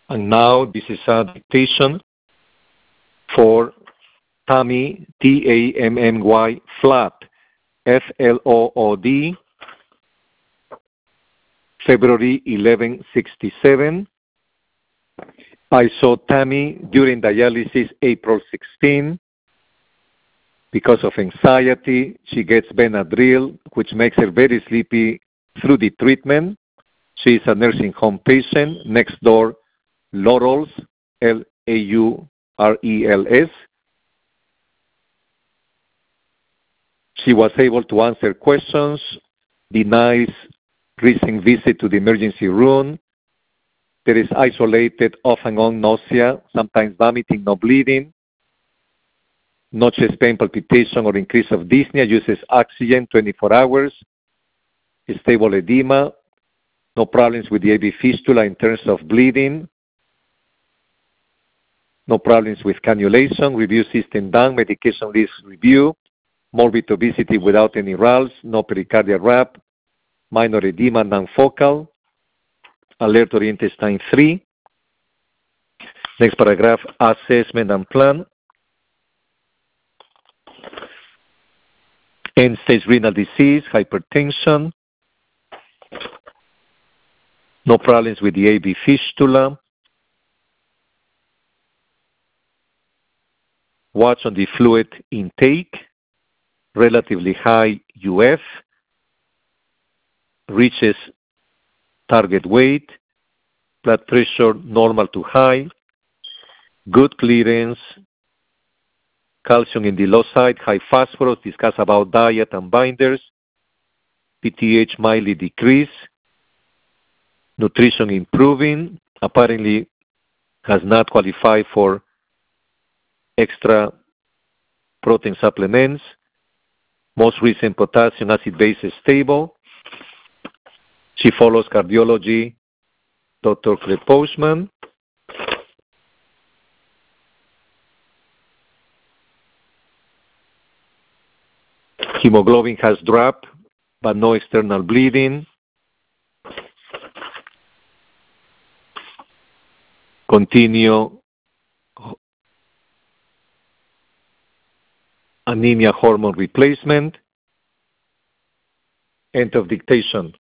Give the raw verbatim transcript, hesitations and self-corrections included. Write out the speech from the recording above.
And now this is a dictation for Tammy, T A M M Y, Flood, F L O O D, February eleventh, sixty-seven. I saw Tammy during dialysis April sixteenth. Because of anxiety, she gets Benadryl, which makes her very sleepy through the treatment. She is a nursing home patient next door, Laurels, L A U R E L S. She was able to answer questions, denies recent visit to the emergency room. There is isolated off and on nausea, sometimes vomiting, no bleeding. No chest pain, palpitation, or increase of dyspnea. Uses oxygen twenty-four hours. Stable edema. No problems with the A V fistula in terms of bleeding. No problems with cannulation. Review system done. Medication list review. Morbid obesity without any R A Ls. No pericardial wrap. Minor edema, non-focal. Alert oriented time three. Next paragraph, assessment and plan. End-stage renal disease, hypertension. No problems with the A V fistula. Watch on the fluid intake. Relatively high U F. Reaches target weight. Blood pressure normal to high. Good clearance. Calcium in the low side, high phosphorus. Discuss about diet and binders. P T H mildly decreased. Nutrition improving. Apparently has not qualified for extra protein supplements. Most recent potassium acid base is stable. She follows cardiology, Doctor Craig Postman. Hemoglobin has dropped, but no external bleeding. Continue anemia hormone replacement. End of dictation.